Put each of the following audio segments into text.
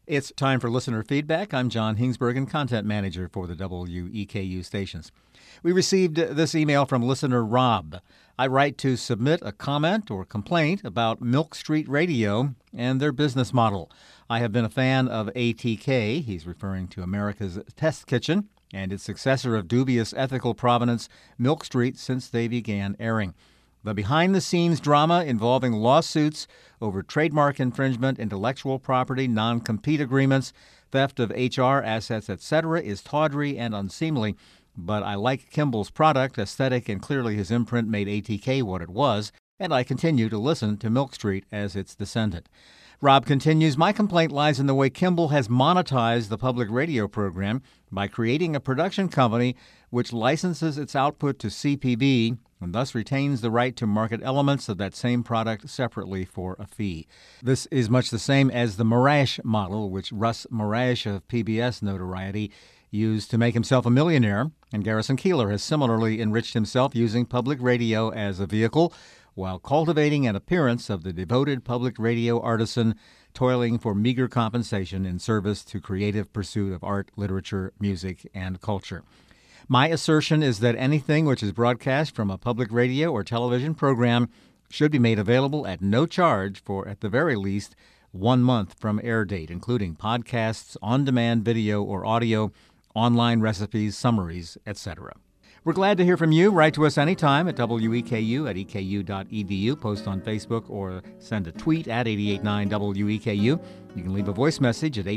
It's time for listener feedback. I'm John Hingsbergen, content manager for the WEKU stations. We received this email from listener Rob. I write to submit a comment or complaint about Milk Street Radio and their business model. I have been a fan of ATK, he's referring to America's Test Kitchen, and its successor of dubious ethical provenance, Milk Street, since they began airing. The behind-the-scenes drama involving lawsuits over trademark infringement, intellectual property, non-compete agreements, theft of HR assets, etc. is tawdry and unseemly, but I like Kimball's product, aesthetic, and clearly his imprint made ATK what it was, and I continue to listen to Milk Street as its descendant. Rob continues, my complaint lies in the way Kimball has monetized the public radio program by creating a production company which licenses its output to CPB and thus retains the right to market elements of that same product separately for a fee. This is much the same as the Marash model, which Russ Marash of PBS notoriety used to make himself a millionaire, and Garrison Keillor has similarly enriched himself using public radio as a vehicle while cultivating an appearance of the devoted public radio artisan toiling for meager compensation in service to creative pursuit of art, literature, music, and culture. My assertion is that anything which is broadcast from a public radio or television program should be made available at no charge for, at the very least, 1 month from air date, including podcasts, on-demand video or audio, online recipes, summaries, etc. We're glad to hear from you. Write to us anytime at weku@eku.edu. Post on Facebook or send a tweet at 889WEKU. You can leave a voice message at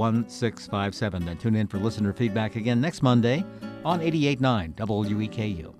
859-622-1657. Then tune in for listener feedback again next Monday on 889 WEKU.